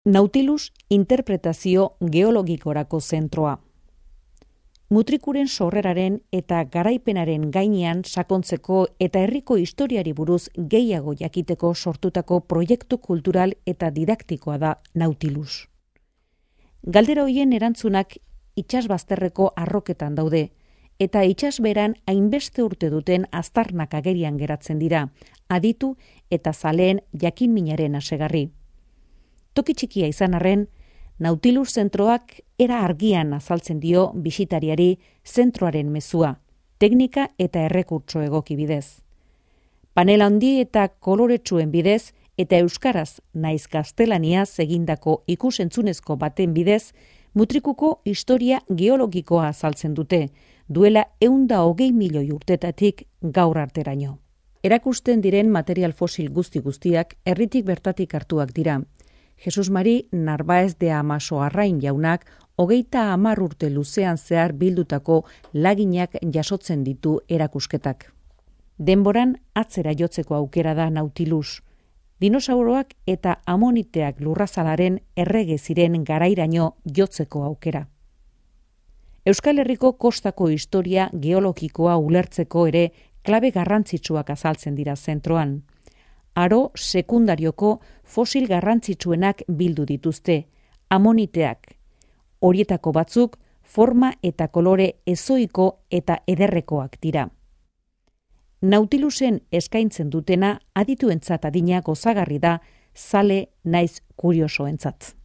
Nautilus interpretazio geologikorako zentroa. Mutrikuren sorreraren eta garaipenaren gainean sakontzeko eta herriko historiari buruz gehiago jakiteko sortutako proiektu kultural eta didaktikoa da Nautilus. Galdera hoien erantzunak itsasbazterreko arroketan daude, eta itsasberan hainbeste urte duten aztarnak agerian geratzen dira, aditu eta zaleen jakinminaren hasegarri. Toki txikia izan arren, Nautilus zentroak era argian azaltzen dio bisitariari zentroaren mezua, teknika eta errekurtso egoki bidez. Panel handi eta koloretsuen bidez eta euskaraz naiz gaztelaniaz egindako ikusentzunezko baten bidez, Mutrikuko historia geologikoa azaltzen dute, duela 120 milioi urtetatik gaur arteraino. Erakusten diren material fosil guztiak herritik bertatik hartuak dira. Jesus Mari Narbaez de Amaso Arrain jaunak 30 urte luzean zehar bildutako laginak jasotzen ditu erakusketak. Denboran atzera jotzeko aukera da Nautilus. Dinosauroak eta amoniteak lurrazalaren errege ziren garairaino jotzeko aukera. Euskal Herriko kostako historia geologikoa ulertzeko ere klabe garrantzitsuak azaltzen dira zentroan. Aro sekundarioko fosil garrantzitsuenak bildu dituzte, amoniteak. Horietako batzuk forma eta kolore ezoiko eta ederrekoak dira. Nautilusen eskaintzen dutena adituentzat adina gozagarri da, zale naiz kuriosoentzat.